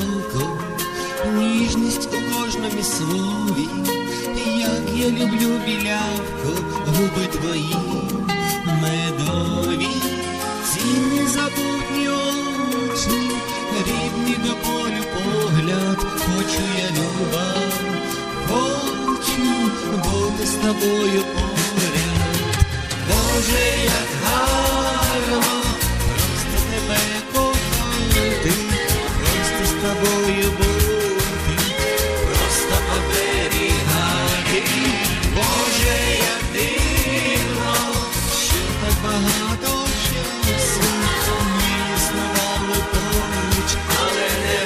Русалко, ніжність у кожному слові, як я люблю, білявко, губи твої медові, ці незабутні очі, рідні до болю погляд, хочу я, люба, хочу бути з тобою поряд. Боже, як гарно просто тебе кохати, просто з тобою бути, просто оберігати. Боже, як дивно, що так багато часу ми існували поруч, але не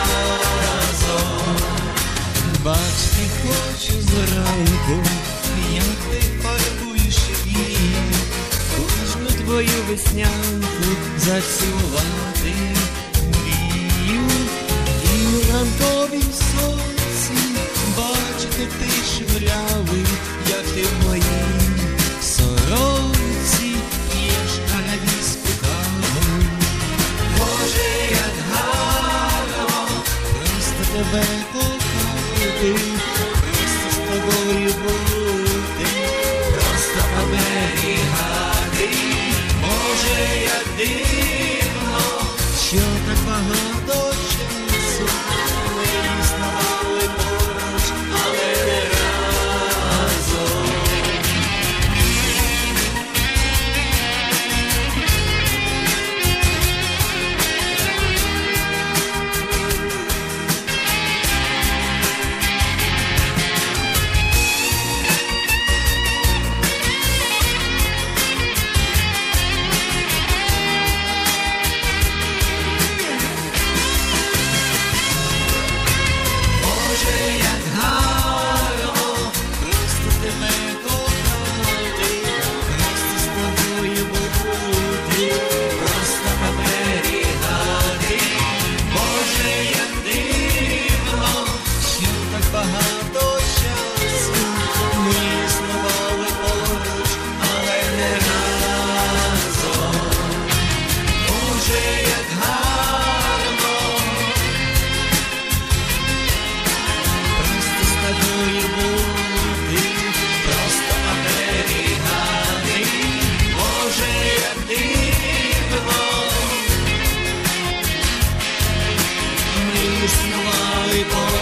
разом. Бачити хочу зранку, як ти фарбуєш вії, кожну твою веснянку зацілувати мрію. І у ранковім сонці бачити ти шврявий, як ти в моїй сорочці п'єш канавійську каву. Боже, як гарно просто тебе кохати, просто з тобою бути, просто оберігати. Боже, як дивно, що так багато часу ми існували поруч, але не разом. Існували